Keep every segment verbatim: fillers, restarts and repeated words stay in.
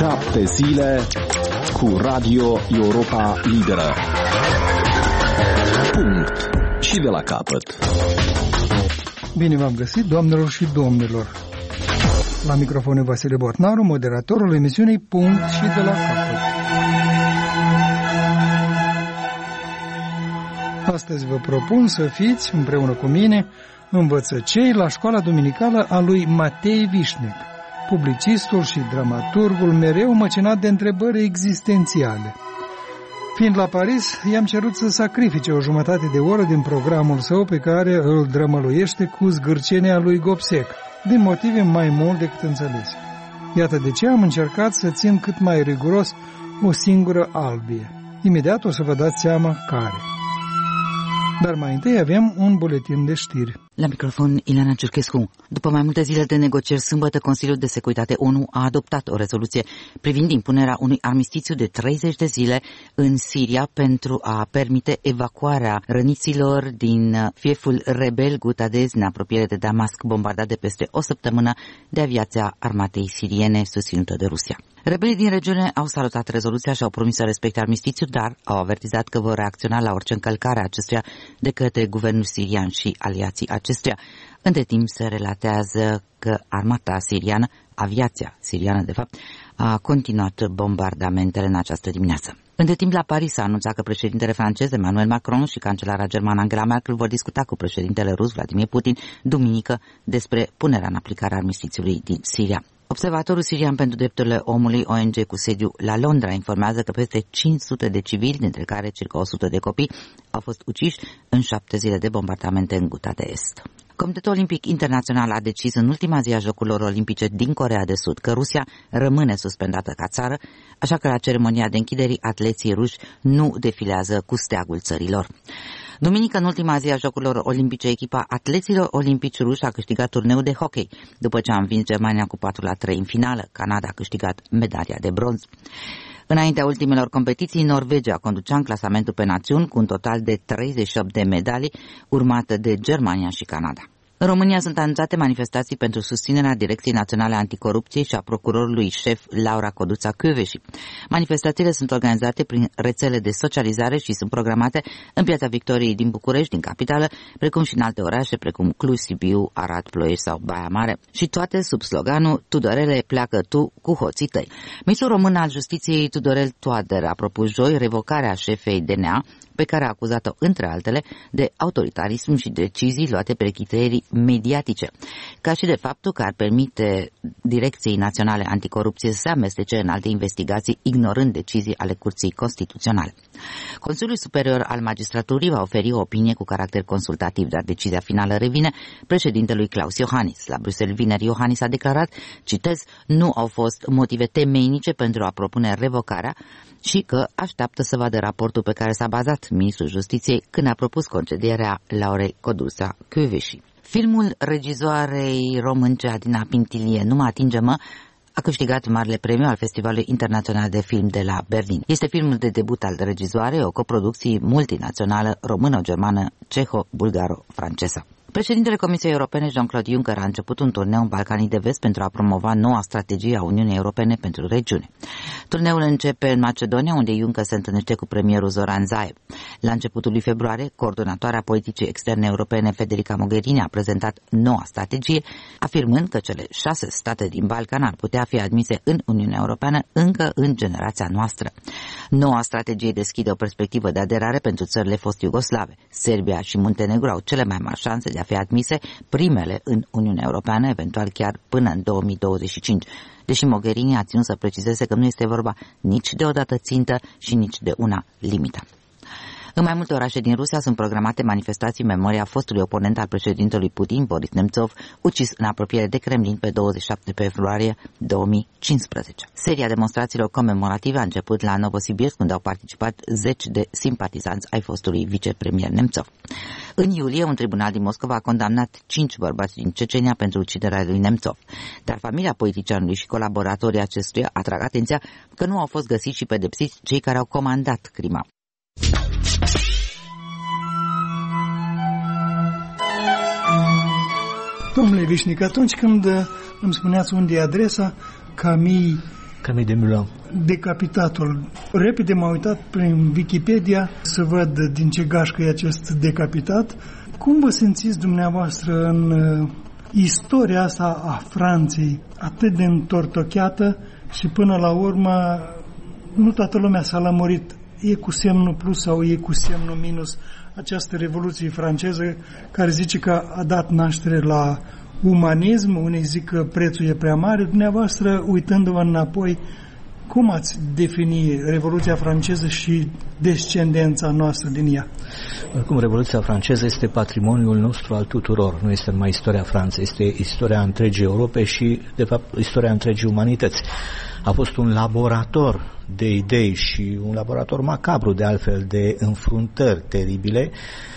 Șapte zile cu Radio Europa Liberă. Punct. Și de la capăt. Bine v-am găsit, doamnelor și domnilor. La microfonul Vasile Botnaru, moderatorul emisiunii Punct și de la capăt. Astăzi vă propun să fiți, împreună cu mine, învățăcei la școala duminicală a lui Matei Vișnec, publicistul și dramaturgul mereu măcinat de întrebări existențiale. Fiind la Paris, i-am cerut să sacrifice o jumătate de oră din programul său pe care îl drămăluiește cu zgârcenia lui Gobsec, din motive mai mult decât înțelese. Iată de ce am încercat să țin cât mai riguros o singură albie. Imediat o să vă dați seama care. Dar mai întâi avem un buletin de știri. La microfon, Ileana Ciurchescu. După mai multe zile de negocieri, sâmbătă, Consiliul de Securitate ONU a adoptat o rezoluție privind impunerea unui armistițiu de treizeci de zile în Siria pentru a permite evacuarea răniților din fieful rebel Gutadez în apropiere de Damasc, bombardat de peste o săptămână de aviația armatei siriene susținută de Rusia. Rebelii din regiune au salutat rezoluția și au promis să respecte armistițiul, dar au avertizat că vor reacționa la orice încălcare a acestuia de către guvernul sirian și aliații acestuia. Între timp se relatează că armata siriană, aviația siriană de fapt, a continuat bombardamentele în această dimineață. Între timp, la Paris s-a anunțat că președintele francez Emmanuel Macron și cancelara germană Angela Merkel vor discuta cu președintele rus Vladimir Putin duminică despre punerea în aplicare a armistițiului din Siria. Observatorul sirian pentru drepturile omului, O N G cu sediu la Londra, informează că peste cinci sute de civili, dintre care circa o sută de copii, au fost uciși în șapte zile de bombardamente în Ghouta de Est. Comitetul Olimpic Internațional a decis în ultima zi a Jocurilor Olimpice din Coreea de Sud că Rusia rămâne suspendată ca țară, așa că la ceremonia de închidere atleții ruși nu defilează cu steagul țărilor. Duminică, în ultima zi a Jocurilor Olimpice, echipa atleților olimpici ruși a câștigat turneul de hockey, după ce a învins Germania cu patru la trei în finală. Canada a câștigat medalia de bronz. Înaintea ultimelor competiții, Norvegia conducea în clasamentul pe națiuni cu un total de treizeci și opt de medalii, urmată de Germania și Canada. În România sunt anunțate manifestații pentru susținerea Direcției Naționale Anticorupție și a procurorului șef Laura Codruța Kövesi. Manifestațiile sunt organizate prin rețele de socializare și sunt programate în Piața Victoriei din București, din capitală, precum și în alte orașe, precum Cluj, Sibiu, Arad, Ploiești sau Baia Mare. Și toate sub sloganul Tudorele, pleacă tu cu hoții tăi. Ministrul român al Justiției Tudorel Toader a propus joi revocarea șefei D N A, pe care a acuzat-o, între altele, de autoritarism și decizii luate pe criterii mediatice, ca și de faptul că ar permite Direcției Naționale Anticorupție să se amestece în alte investigații, ignorând decizii ale Curții Constituționale. Consiliul Superior al Magistraturii va oferi o opinie cu caracter consultativ, dar decizia finală revine președintelui Klaus Iohannis. La Bruxelles vineri, Iohannis a declarat, citez, nu au fost motive temeinice pentru a propune revocarea și că așteaptă să vadă raportul pe care s-a bazat ministrul Justiției când a propus concedierea Laurei Codruța Kövesi. Filmul regizoarei românce Adina Pintilie, Nu mă atinge-mă, a câștigat marele premiu al Festivalului Internațional de Film de la Berlin. Este filmul de debut al regizoarei, o coproducție multinațională română-germană, ceho-bulgaro-franceză. Președintele Comisiei Europene, Jean-Claude Juncker, a început un turneu în Balcanii de Vest pentru a promova noua strategie a Uniunii Europene pentru regiune. Turneul începe în Macedonia, unde Juncker se întâlnește cu premierul Zoran Zaev. La începutul lui februarie, coordonatoarea politicii externe europene, Federica Mogherini, a prezentat noua strategie, afirmând că cele șase state din Balcan ar putea fi admise în Uniunea Europeană încă în generația noastră. Noua strategie deschide o perspectivă de aderare pentru țările fost iugoslave. Serbia și Muntenegru au cele mai mari șanse de a fi admise, primele în Uniunea Europeană, eventual chiar până în două mii douăzeci și cinci, deși Mogherini a ținut să precizeze că nu este vorba nici de o dată țintă și nici de una limită. În mai multe orașe din Rusia sunt programate manifestații în memoria fostului oponent al președintelui Putin, Boris Nemtsov, ucis în apropiere de Kremlin pe douăzeci și șapte februarie două mii cincisprezece. Seria demonstrațiilor comemorative a început la Novosibirsk, unde au participat zeci de simpatizanți ai fostului vicepremier Nemtsov. În iulie, un tribunal din Moscova a condamnat cinci bărbați din Cecenia pentru uciderea lui Nemtsov, dar familia politicianului și colaboratorii acestuia atrag atenția că nu au fost găsiți și pedepsiți cei care au comandat crima. Domnule Vișnic, atunci când îmi spuneați unde e adresa, Camille Camille Desmoulins. Decapitatul. Repede m-am uitat prin Wikipedia să văd din ce gașcă e acest decapitat. Cum vă simțiți dumneavoastră în uh, istoria asta a Franței, atât de întortocheată și până la urmă nu toată lumea s-a lămurit, e cu semnul plus sau e cu semnul minus această Revoluție franceză care zice că a dat naștere la umanism, unii zic că prețul e prea mare. Dumneavoastră, uitându-vă înapoi, cum ați defini Revoluția franceză și descendența noastră din ea? Oricum, Revoluția franceză este patrimoniul nostru al tuturor, nu este numai istoria Franței, este istoria întregii Europe și, de fapt, istoria întregii umanități. A fost un laborator de idei și un laborator macabru, de altfel, de înfruntări teribile,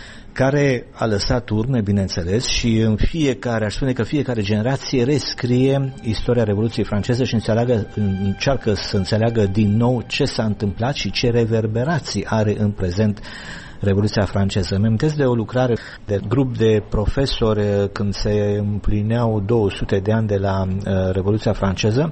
care a lăsat urme, bineînțeles, și în fiecare, aș spune că fiecare generație rescrie istoria Revoluției franceze și înțeleagă, încearcă să înțeleagă din nou ce s-a întâmplat și ce reverberații are în prezent Revoluția franceză. Îmi amintesc de o lucrare de grup de profesori când se împlineau două sute de ani de la uh, Revoluția franceză.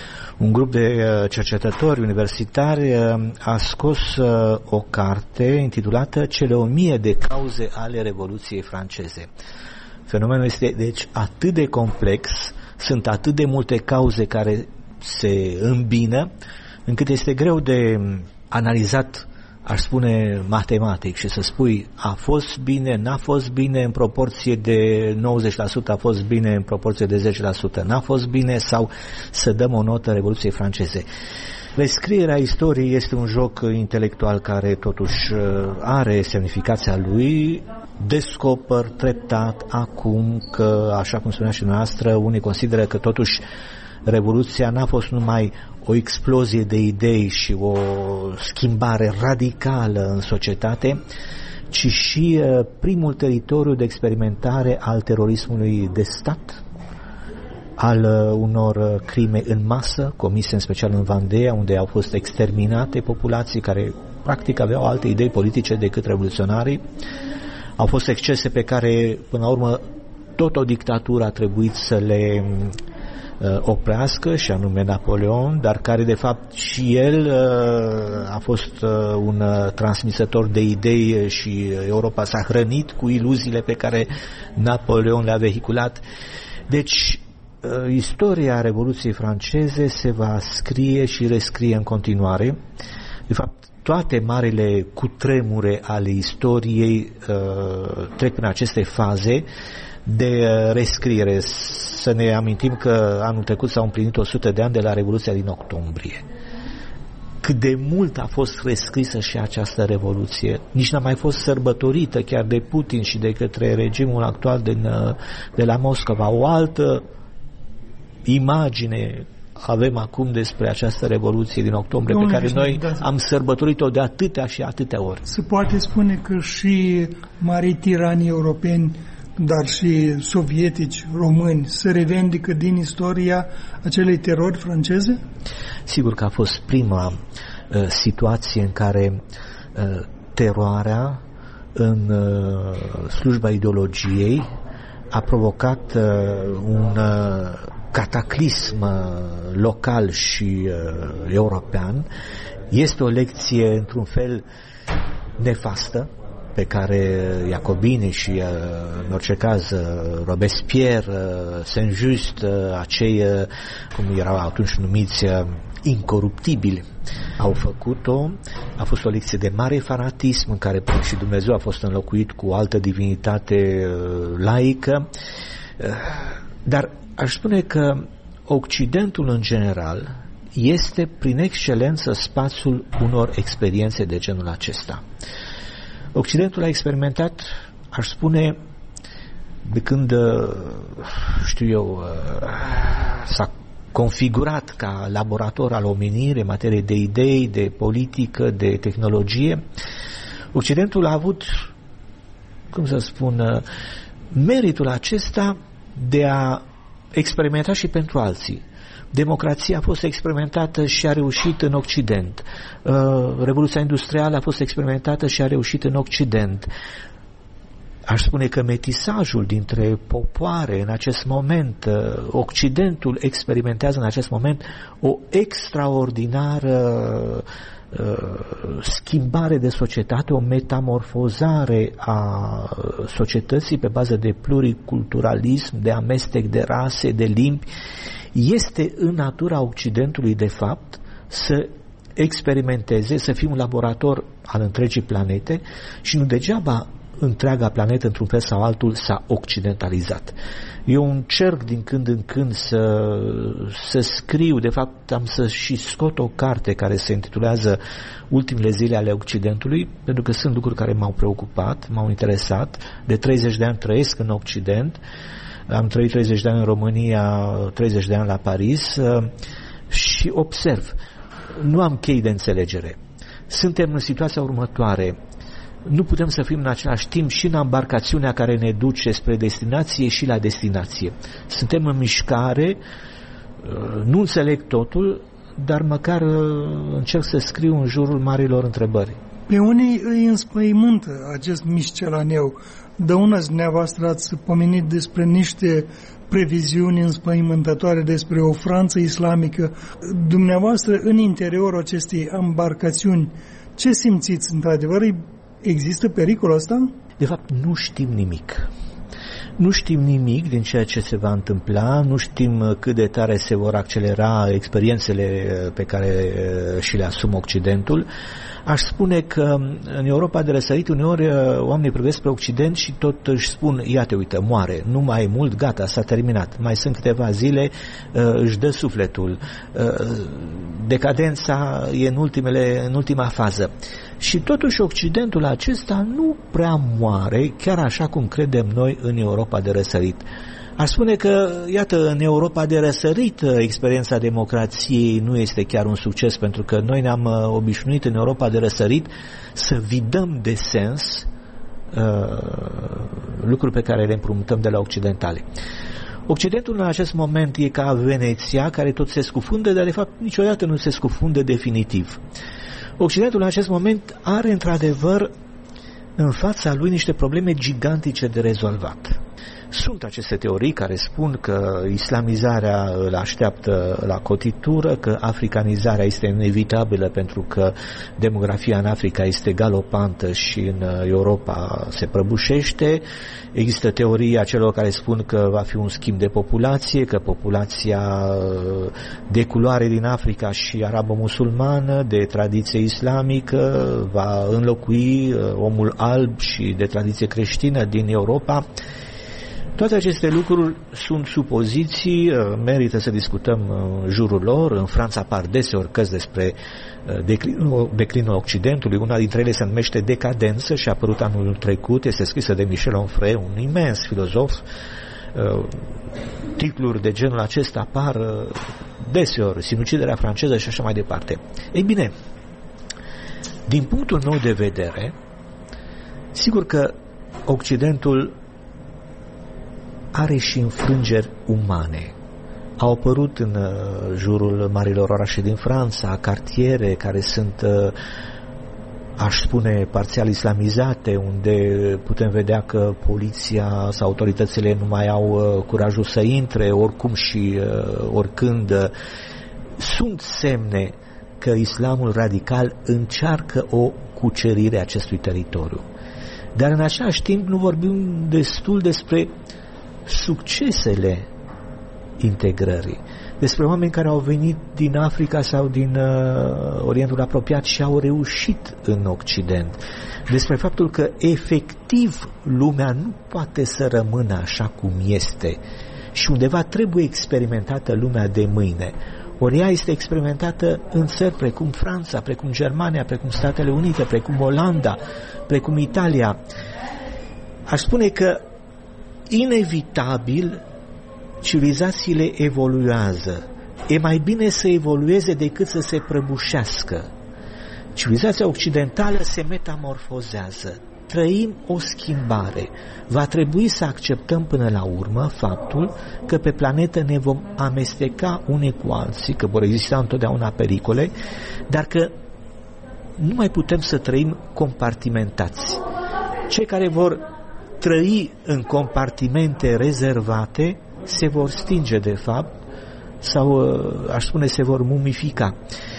Un grup de cercetători universitari a scos o carte intitulată Cele o mie de cauze ale Revoluției franceze. Fenomenul este deci atât de complex, sunt atât de multe cauze care se îmbină, încât este greu de analizat, aș spune, matematic și să spui a fost bine, n-a fost bine în proporție de nouăzeci la sută, a fost bine în proporție de zece la sută, n-a fost bine, sau să dăm o notă Revoluției franceze. Rescrierea istoriei este un joc intelectual care totuși are semnificația lui. Descoper treptat acum că, așa cum spunea și dumneavoastră, unii consideră că totuși Revoluția n-a fost numai o explozie de idei și o schimbare radicală în societate, ci și primul teritoriu de experimentare al terorismului de stat, al unor crime în masă comise în special în Vandea, unde au fost exterminate populații care practic aveau alte idei politice decât revoluționarii. Au fost excese pe care până la urmă tot o dictatură a trebuit să le oprească, și anume Napoleon, dar care de fapt și el a fost un transmisător de idei și Europa s-a hrănit cu iluziile pe care Napoleon le-a vehiculat. Deci istoria Revoluției franceze se va scrie și rescrie în continuare. De fapt, toate marile cutremure ale istoriei uh, trec prin aceste faze de rescriere. Să ne amintim că anul trecut s-au împlinit o sută de ani de la Revoluția din octombrie. Cât de mult a fost rescrisă și această revoluție. Nici n-a mai fost sărbătorită chiar de Putin și de către regimul actual din, de la Moscova. O altă imagine avem acum despre această revoluție din octombrie, Domnule, pe care noi da, am sărbătorit-o de atâtea și atâtea ori. Se poate spune că și marii tirani europeni, dar și sovietici, români, se revendică din istoria acelei terori franceze? Sigur că a fost prima uh, situație în care uh, teroarea în uh, slujba ideologiei a provocat uh, un uh, cataclism uh, local și uh, european. Este o lecție într-un fel nefastă, pe care Iacobini și, în orice caz, Robespierre, Saint-Just, acei, cum erau atunci numiți, incoruptibili, au făcut-o. A fost o lecție de mare fanatism în care până și Dumnezeu a fost înlocuit cu o altă divinitate laică. Dar aș spune că Occidentul în general este prin excelență spațiul unor experiențe de genul acesta. Occidentul a experimentat, aș spune, de când, știu eu, s-a configurat ca laborator al omenirii în materie de idei, de politică, de tehnologie, Occidentul a avut, cum să spun, meritul acesta de a experimenta și pentru alții. Democrația a fost experimentată și a reușit în Occident. Revoluția industrială a fost experimentată și a reușit în Occident. Aș spune că metisajul dintre popoare în acest moment, Occidentul experimentează în acest moment o extraordinară schimbare de societate, o metamorfozare a societății pe bază de pluriculturalism, de amestec de rase, de limbi. Este în natura Occidentului, de fapt, să experimenteze, să fie un laborator al întregii planete și nu degeaba întreaga planetă, într-un fel sau altul, s-a occidentalizat. Eu încerc din când în când să, să scriu, de fapt am să și scot o carte care se intitulează Ultimele zile ale Occidentului, pentru că sunt lucruri care m-au preocupat, m-au interesat. De treizeci de ani trăiesc în Occident, am trăit treizeci de ani în România, treizeci de ani la Paris și observ, nu am chei de înțelegere. Suntem în situația următoare: nu putem să fim în același timp și în embarcațiunea care ne duce spre destinație și la destinație. Suntem în mișcare, nu înțeleg totul, dar măcar încerc să scriu în jurul marilor întrebări. Pe unii îi înspăimântă acest miscelaneu. Dăunați, dumneavoastră ați pomenit despre niște previziuni înspăimântătoare despre o Franță islamică. Dumneavoastră, în interiorul acestei embarcațiuni, ce simțiți într-adevăr? Există pericolul ăsta? De fapt, nu știm nimic. Nu știm nimic din ceea ce se va întâmpla, nu știm cât de tare se vor accelera experiențele pe care și le asumă Occidentul. Aș spune că în Europa de răsărit uneori oamenii privesc spre Occident și tot își spun: iată, uite, moare, nu mai e mult, gata, s-a terminat, mai sunt câteva zile, își dă sufletul, decadența e în, ultimele, în ultima fază. Și totuși Occidentul acesta nu prea moare, chiar așa cum credem noi în Europa de răsărit. Aș spune că, iată, în Europa de răsărit experiența democrației nu este chiar un succes, pentru că noi ne-am obișnuit în Europa de răsărit să vidăm de sens uh, lucruri pe care le împrumutăm de la occidentale. Occidentul în acest moment e ca Veneția, care tot se scufundă, dar de fapt niciodată nu se scufundă definitiv. Occidentul în acest moment are într-adevăr în fața lui niște probleme gigantice de rezolvat. Sunt aceste teorii care spun că islamizarea îl așteaptă la cotitură, că africanizarea este inevitabilă pentru că demografia în Africa este galopantă și în Europa se prăbușește. Există teoria celor care spun că va fi un schimb de populație, că populația de culoare din Africa și arabo-musulmană, de tradiție islamică, va înlocui omul alb și de tradiție creștină din Europa. Toate aceste lucruri sunt supoziții, merită să discutăm în jurul lor. În Franța apar deseori cărți despre declinul, declinul Occidentului. Una dintre ele se numește Decadență și a apărut anul trecut, este scrisă de Michel Onfray, un imens filozof. Titluri de genul acesta apar deseori, Sinuciderea franceză și așa mai departe. Ei bine, din punctul meu de vedere, sigur că Occidentul are și înfrângeri umane. Au apărut în jurul marilor orașe din Franța cartiere care sunt, aș spune, parțial islamizate, unde putem vedea că poliția sau autoritățile nu mai au curajul să intre oricum și oricând. Sunt semne că islamul radical încearcă o cucerire a acestui teritoriu. Dar în același timp nu vorbim destul despre succesele integrării, despre oameni care au venit din Africa sau din uh, Orientul apropiat și au reușit în Occident, despre faptul că efectiv lumea nu poate să rămână așa cum este și undeva trebuie experimentată lumea de mâine. Ori ea este experimentată în țări precum Franța, precum Germania, precum Statele Unite, precum Olanda, precum Italia. Aș spune că inevitabil civilizațiile evoluează. E mai bine să evolueze decât să se prăbușească. Civilizația occidentală se metamorfozează. Trăim o schimbare. Va trebui să acceptăm până la urmă faptul că pe planetă ne vom amesteca unii cu alții, că vor exista întotdeauna pericole, dar că nu mai putem să trăim compartimentați. Cei care vor trăi în compartimente rezervate, se vor stinge de fapt sau, aș spune, se vor mumifica.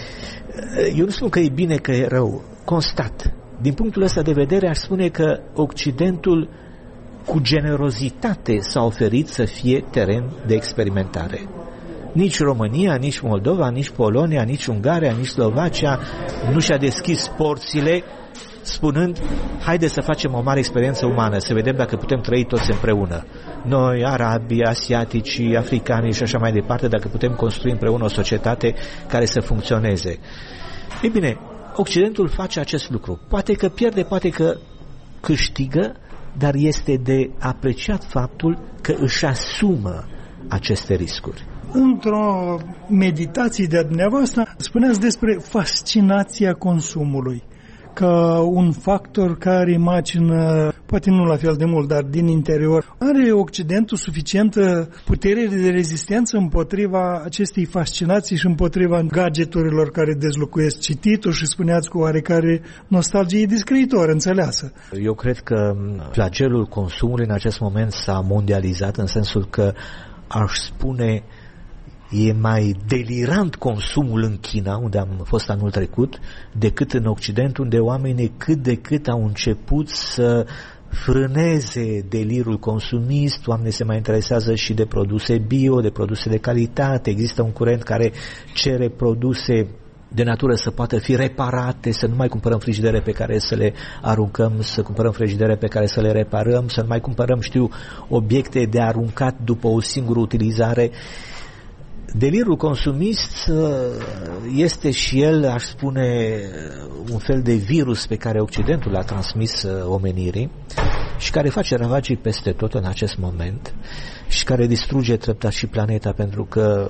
Eu nu spun că e bine, că e rău, constat. Din punctul ăsta de vedere aș spune că Occidentul cu generozitate s-a oferit să fie teren de experimentare. Nici România, nici Moldova, nici Polonia, nici Ungaria, nici Slovacia nu și-a deschis porțile spunând, haide să facem o mare experiență umană, să vedem dacă putem trăi toți împreună. Noi, arabii, asiatici, africani și așa mai departe, dacă putem construi împreună o societate care să funcționeze. Ei bine, Occidentul face acest lucru. Poate că pierde, poate că câștigă, dar este de apreciat faptul că își asumă aceste riscuri. Într-o meditație de-a dumneavoastră spuneați despre fascinația consumului ca un factor care macină, poate nu la fel de mult, dar din interior. Are Occidentul suficientă putere de rezistență împotriva acestei fascinații și împotriva gadgeturilor care dezlocuiesc cititul și spuneați cu oarecare nostalgie de scriitor înțeleasă? Eu cred că flagelul consumului în acest moment s-a mondializat în sensul că aș spune e mai delirant consumul în China, unde am fost anul trecut, decât în Occident, unde oamenii cât de cât au început să frâneze delirul consumist, oamenii se mai interesează și de produse bio, de produse de calitate, există un curent care cere produse de natură să poată fi reparate, să nu mai cumpărăm frigidere pe care să le aruncăm, să cumpărăm frigidere pe care să le reparăm, să nu mai cumpărăm, știu, obiecte de aruncat după o singură utilizare. Delirul consumist este și el, aș spune, un fel de virus pe care Occidentul l-a transmis omenirii și care face ravagii peste tot în acest moment și care distruge treptat și planeta, pentru că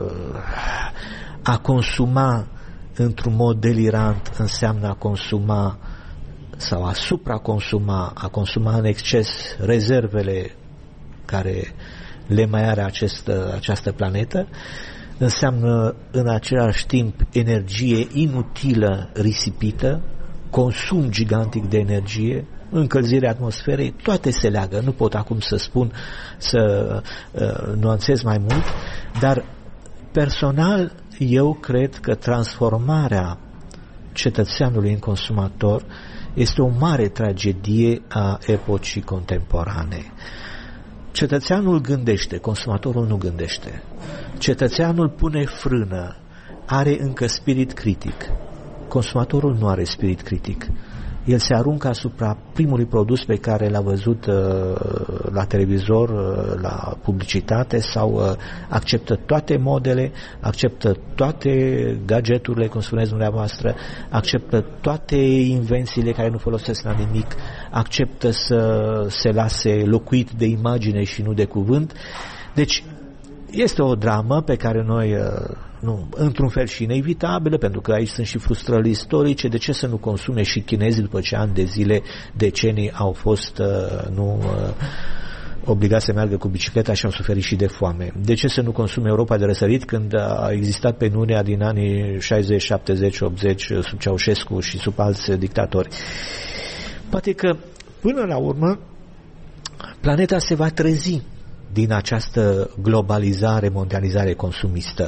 a consuma într-un mod delirant înseamnă a consuma sau a supraconsuma, a consuma în exces rezervele care le mai are acest, această planetă, înseamnă în același timp energie inutilă risipită, consum gigantic de energie, încălzirea atmosferei, toate se leagă. Nu pot acum să spun, să uh, nuanțez mai mult, dar personal eu cred că transformarea cetățeanului în consumator este o mare tragedie a epocii contemporane. Cetățeanul gândește, consumatorul nu gândește. Cetățeanul pune frână, are încă spirit critic. Consumatorul nu are spirit critic. El se aruncă asupra primului produs pe care l-a văzut uh, la televizor, uh, la publicitate, sau uh, acceptă toate modele, acceptă toate gadgeturile, cum spuneți dumneavoastră, acceptă toate invențiile care nu folosesc la nimic, acceptă să se lase locuit de imagine și nu de cuvânt. Deci este o dramă pe care noi, nu, într-un fel și inevitabilă, pentru că aici sunt și frustrări istorice. De ce să nu consume și chinezii după ce ani de zile, decenii au fost nu obligați să meargă cu bicicleta și au suferit și de foame? De ce să nu consume Europa de răsărit când a existat penuria din anii șaizeci, șaptezeci, optzeci sub Ceaușescu și sub alți dictatori? Poate că până la urmă planeta se va trezi din această globalizare, mondializare consumistă.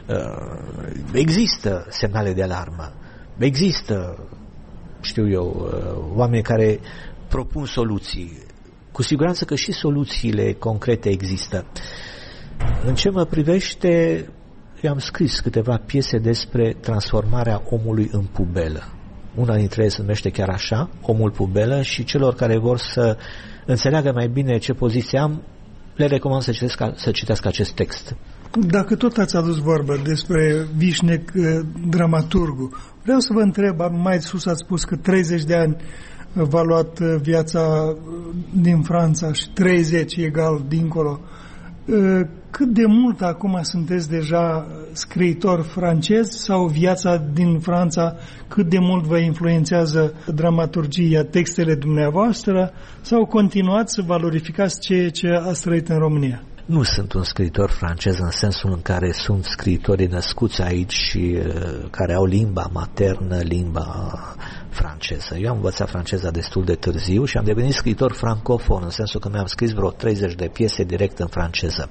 Există semnale de alarmă, există, știu eu, oameni care propun soluții. Cu siguranță că și soluțiile concrete există. În ce mă privește, eu am scris câteva piese despre transformarea omului în pubelă. Una dintre ele se numește chiar așa, Omul pubelă, și celor care vor să înțeleagă mai bine ce poziție am, le recomand să citească, să citească acest text. Dacă tot ați adus vorbă despre Vișnec, dramaturgul, vreau să vă întreb, mai sus ați spus că treizeci de ani v-a luat viața din Franța și treizeci egal dincolo. Cât de mult acum sunteți deja scriitor francez, sau viața din Franța cât de mult vă influențează dramaturgia, textele dumneavoastră, sau continuați să valorificați ceea ce ați trăit în România? nu sunt un scriitor francez în sensul în care sunt scriitorii născuți aici și uh, care au limba maternă, limba franceză. Eu am învățat franceza destul de târziu și am devenit scriitor francofon, în sensul că mi-am scris vreo treizeci de piese direct în franceză.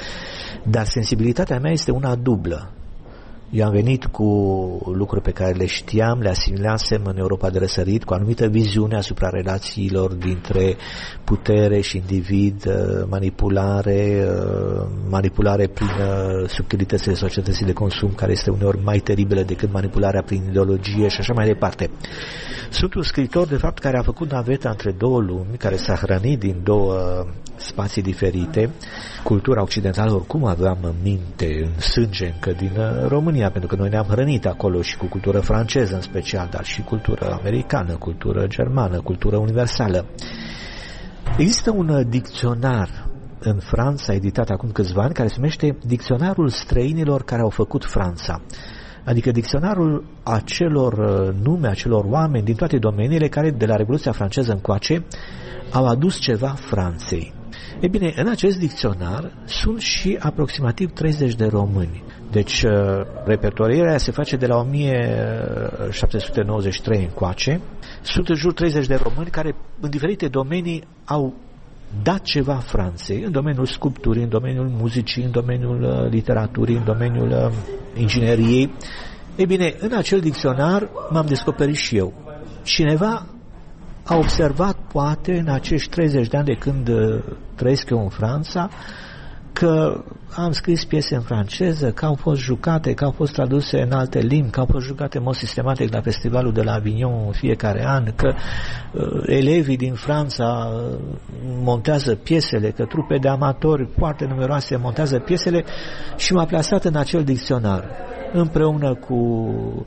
Dar sensibilitatea mea este una dublă. Eu am venit cu lucruri pe care le știam, le asimilasem în Europa de răsărit, cu anumită viziune asupra relațiilor dintre putere și individ, manipulare, manipulare prin subtilitățile societății de consum, care este uneori mai teribilă decât manipularea prin ideologie și așa mai departe. Sunt un scriitor, de fapt, care a făcut naveta între două lumi, care s-a hrănit din două spații diferite. Cultura occidentală oricum aveam în minte, în sânge încă din România, pentru că noi ne-am hrănit acolo și cu cultură franceză în special, dar și cultură americană, cultură germană, cultură universală. Există un dicționar în Franța, editat acum câțiva ani, care se numește Dicționarul străinilor care au făcut Franța. Adică dicționarul acelor nume, acelor oameni din toate domeniile care de la Revoluția franceză încoace au adus ceva Franței. E bine, în acest dicționar sunt și aproximativ treizeci de români. Deci, repertorierea se face de la o mie șapte sute nouăzeci și trei încoace. Sunt în jur treizeci de români care, în diferite domenii, au dat ceva Franței, în domeniul sculpturii, în domeniul muzicii, în domeniul literaturii, în domeniul ingineriei. Ei bine, în acel dicționar m-am descoperit și eu. Cineva a observat, poate, în acești treizeci de ani de când trăiesc eu în Franța, că am scris piese în franceză, că au fost jucate, că au fost traduse în alte limbi, că au fost jucate în mod sistematic la festivalul de la Avignon în fiecare an, că uh, elevii din Franța montează piesele, că trupe de amatori foarte numeroase montează piesele și m-a plasat în acel dicționar, împreună cu,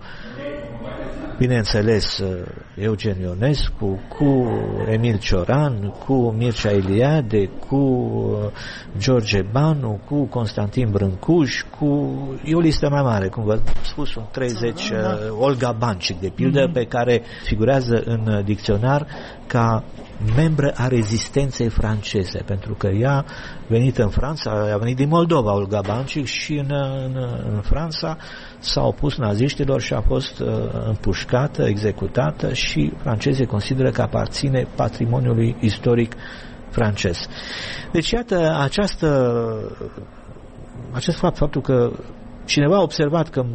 bineînțeles, Eugen Ionescu, cu Emil Cioran, cu Mircea Eliade, cu George Banu, cu Constantin Brâncuș, cu e o listă mai mare, cum v-am spus, sunt treizeci, Olga Bancic, de pildă, pe care figurează în dicționar ca membră a rezistenței franceze, pentru că ea a venit în Franța, a venit din Moldova, Olga Bancic, și în, în, în Franța s-a opus naziștilor și a fost uh, împușcată, executată, și francezii consideră că aparține patrimoniului istoric francez. Deci, iată, această, acest fapt, faptul că cineva a observat că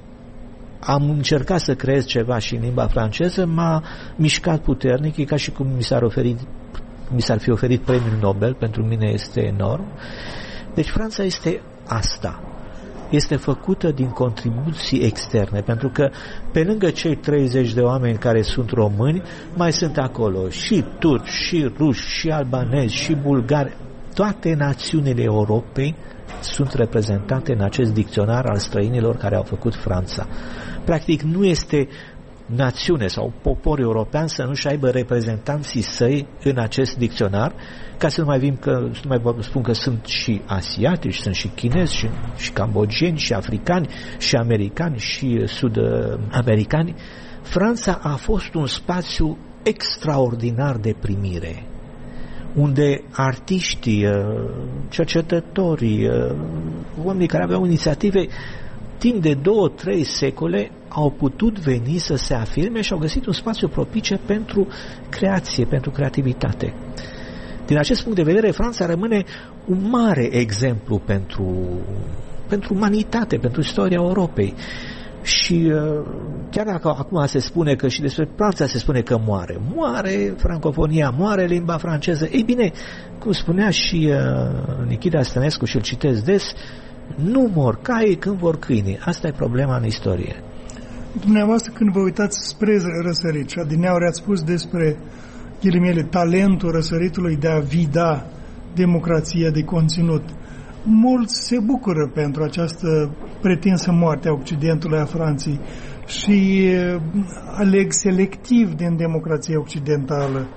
am încercat să creez ceva și în limba franceză, m-a mișcat puternic, e ca și cum mi s-ar oferit, mi s-ar fi oferit premiul Nobel, pentru mine este enorm. Deci Franța este asta. Este făcută din contribuții externe, pentru că pe lângă cei treizeci de oameni care sunt români, mai sunt acolo și turci, și ruși, și albanezi, și bulgari. Toate națiunile Europei sunt reprezentate în acest dicționar al străinilor care au făcut Franța. Practic nu este națiune sau popor european să nu-și aibă reprezentanții săi în acest dicționar, ca să nu mai, vin că, să nu mai spun că sunt și asiatici, sunt și chinezi, și, și cambodgieni, și africani, și americani, și sud-americani. Franța a fost un spațiu extraordinar de primire, unde artiștii, cercetătorii, oamenii care aveau inițiative, timp de două, trei secole au putut veni să se afirme și au găsit un spațiu propice pentru creație, pentru creativitate. Din acest punct de vedere, Franța rămâne un mare exemplu pentru, pentru umanitate, pentru istoria Europei. Și chiar dacă acum se spune că și despre Franța se spune că moare, moare francofonia, moare limba franceză, ei bine, cum spunea și Nichita Stănescu, și îl citesc des, nu mor caii când vor câinii. Asta e problema în istorie. Dumneavoastră, când vă uitați spre răsărit, și adineauri ați spus despre ghilimele, talentul răsăritului de a vida democrația de conținut, mulți se bucură pentru această pretinsă moarte a Occidentului, a Franței, și aleg selectiv din democrația occidentală.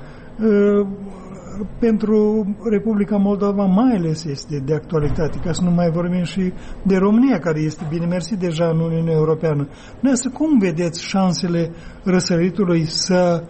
Pentru Republica Moldova mai ales este de actualitate, ca să nu mai vorbim și de România, care este bine mersi deja în Uniunea Europeană. Noi, cum vedeți șansele răsăritului să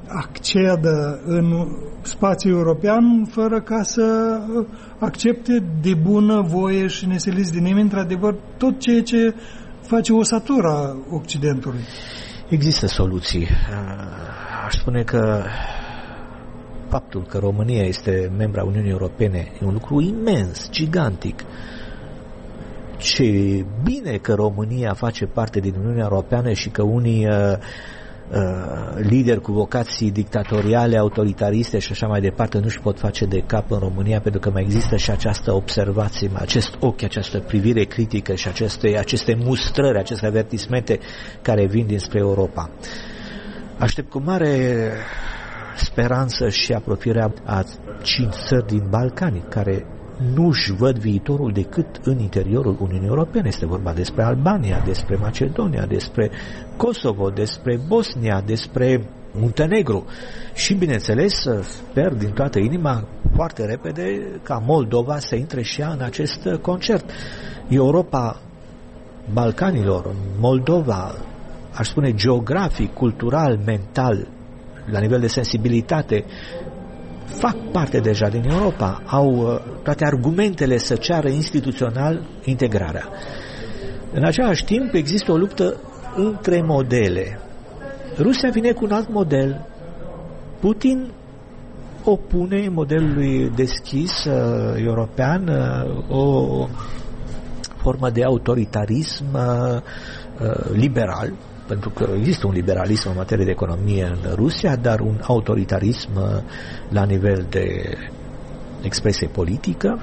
accedă în spațiul european fără ca să accepte de bună voie și nesiliți de nimeni, într-adevăr, tot ceea ce face osatura Occidentului. Există soluții. Aș spune că faptul că România este membra Uniunii Europene e un lucru imens, gigantic. Ce bine că România face parte din Uniunea Europeană și că unii uh, uh, lideri cu vocații dictatoriale, autoritariste și așa mai departe nu-și pot face de cap în România, pentru că mai există și această observație, acest ochi, această privire critică și aceste, aceste mustrări, aceste avertismente care vin dinspre Europa. Aștept cu mare speranță și apropierea a cinci țări din Balcani, care nu își văd viitorul decât în interiorul Uniunii Europene. Este vorba despre Albania, despre Macedonia, despre Kosovo, despre Bosnia, despre Muntenegru și, bineînțeles, sper din toată inima foarte repede ca Moldova să intre și ea în acest concert. Europa Balcanilor, Moldova, aș spune geografic, cultural, mental, la nivel de sensibilitate, fac parte deja din Europa, au toate argumentele să ceară instituțional integrarea. În același timp există o luptă între modele. Rusia vine cu un alt model. Putin opune modelului deschis uh, european uh, o formă de autoritarism uh, uh, liberal, pentru că există un liberalism în materie de economie în Rusia, dar un autoritarism la nivel de expresie politică,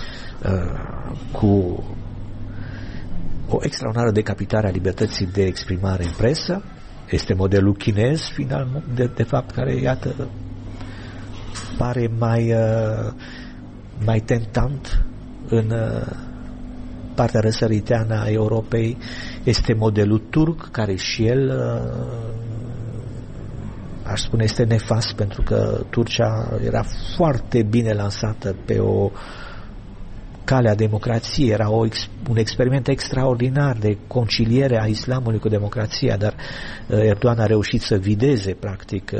cu o extraordinară decapitare a libertății de exprimare în presă. Este modelul chinez, final, de, de fapt, care, iată, pare mai, mai tentant în partea răsăriteană a Europei. Este modelul turc, care și el, aș spune, este nefast, pentru că Turcia era foarte bine lansată pe o cale a democrației, era o, un experiment extraordinar de conciliere a islamului cu democrația, dar Erdogan a reușit să videze, practic,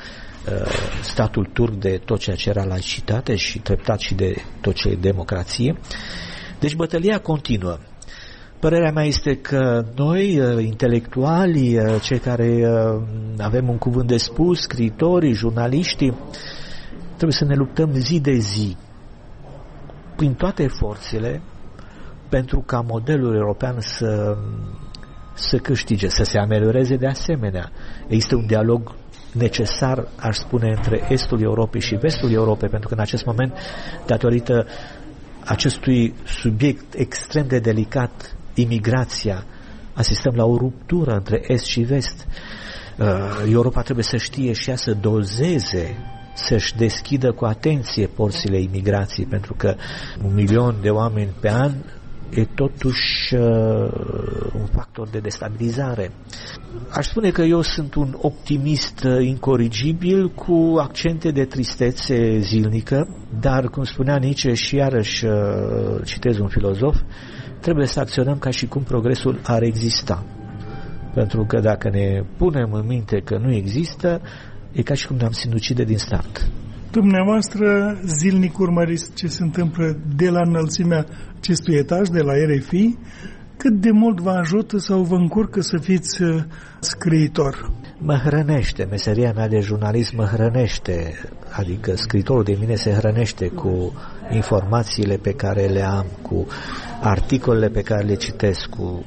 statul turc de tot ceea ce era laicitate și treptat și de tot ce e democrație. Deci bătălia continuă. Părerea mea este că noi, intelectualii, cei care avem un cuvânt de spus, scriitorii, jurnaliștii, trebuie să ne luptăm zi de zi, prin toate forțele, pentru ca modelul european să, să câștige, să se amelioreze de asemenea. Există un dialog necesar, aș spune, între estul Europei și vestul Europei, pentru că în acest moment, datorită acestui subiect extrem de delicat, imigrația, asistăm la o ruptură între est și vest. Europa trebuie să știe și ea să dozeze, să-și deschidă cu atenție porțile imigrației, pentru că un milion de oameni pe an e totuși uh, un factor de destabilizare. Aș spune că eu sunt un optimist incorrigibil cu accente de tristețe zilnică, dar, cum spunea Nietzsche, și iarăși uh, citez un filozof, trebuie să acționăm ca și cum progresul ar exista. Pentru că dacă ne punem în minte că nu există, e ca și cum ne-am sinucide din start. Dumneavoastră zilnic urmăriți ce se întâmplă de la înălțimea acestui etaj, de la R F I. Cât de mult vă ajută sau vă încurcă să fiți scriitor? Mă hrănește, meseria mea de jurnalist mă hrănește, adică scriitorul de mine se hrănește cu informațiile pe care le am, cu articolele pe care le citesc, cu...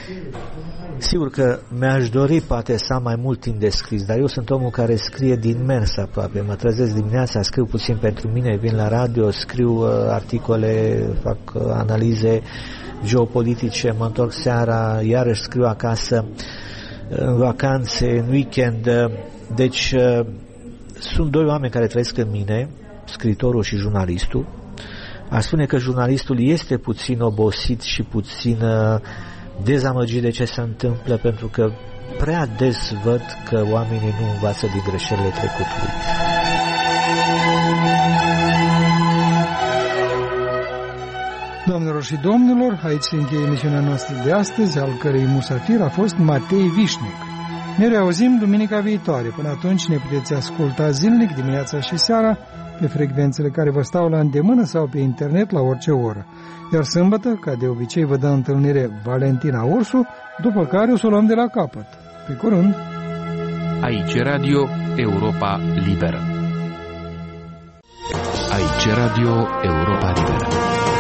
Sigur că mi-aș dori poate să am mai mult timp de scris, dar eu sunt omul care scrie din mers aproape. Mă trezesc dimineața, scriu puțin pentru mine, vin la radio, scriu uh, articole, fac uh, analize geopolitice, mă întorc seara, iarăși scriu acasă, în vacanțe, în weekend. Deci uh, sunt doi oameni care trăiesc în mine, scriitorul și jurnalistul. Aș spune că jurnalistul este puțin obosit și puțin... Uh, dezamăgit de ce se întâmplă, pentru că prea des văd că oamenii nu învață din greșelile trecutului. Doamnelor și domnilor, aici se încheie emisiunea noastră de astăzi, al cărei musafir a fost Matei Vișnec. Ne reauzim duminica viitoare. Până atunci ne puteți asculta zilnic, dimineața și seara, pe frecvențele care vă stau la îndemână sau pe internet la orice oră. Iar sâmbătă, ca de obicei, vă dă întâlnire Valentina Ursu, după care o să o luăm de la capăt. Pe curând! Aici Radio Europa Liberă. Aici Radio Europa Liberă.